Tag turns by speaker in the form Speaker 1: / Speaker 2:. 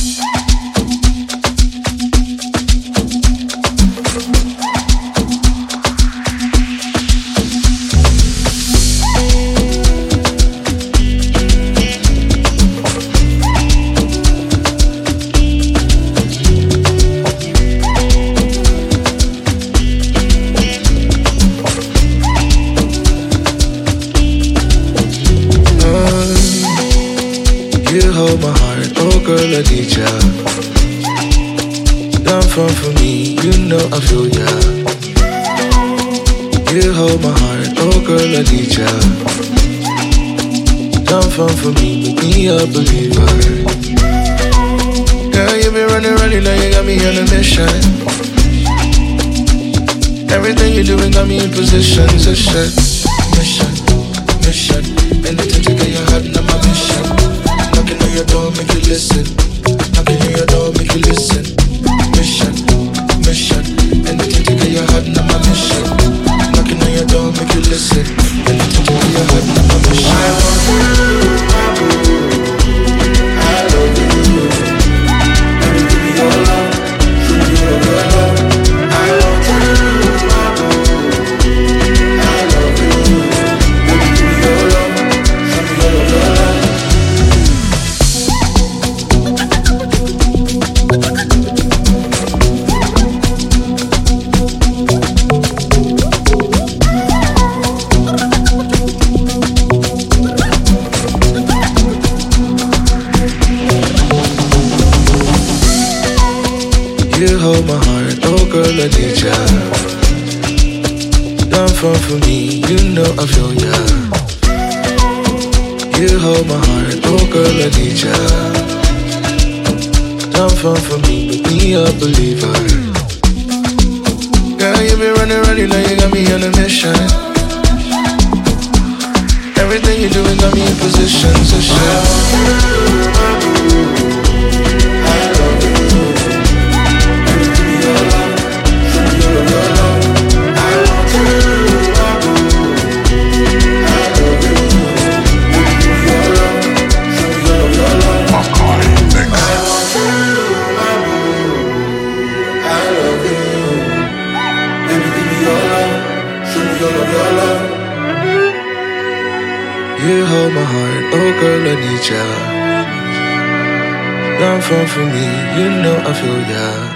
Speaker 1: You hold my heart, oh girl, I need ya. Don't fall for me, you know I feel ya. You hold my heart, oh girl, I need ya. Don't fall for me, make me a believer. Girl, you been running, now you got me on a mission. Everything you doing got me in position, mission. Anything to get your heart, now my mission. Knocking on your door, make you listen. Knocking on your door, make you listen. Mission. Anything to get your heart, now my mission. Knocking on your door, make you listen. Anything to get your heart, now my mission. I want you, my boo. I love you. Let me give me your love. Show me your love. I want you, my boo. I love you. Let me give me your love. Show me your love. You hold my heart, oh girl, I need ya. Don't fall for me, you know I feel ya. You hold my heart, oh girl, I need ya. Don't fall for me, make me a believer. Girl, you been running, now you got me on a mission. Everything you doing got me in position, You hold my heart, oh girl, I need ya. Don't fall for me, you know I feel ya.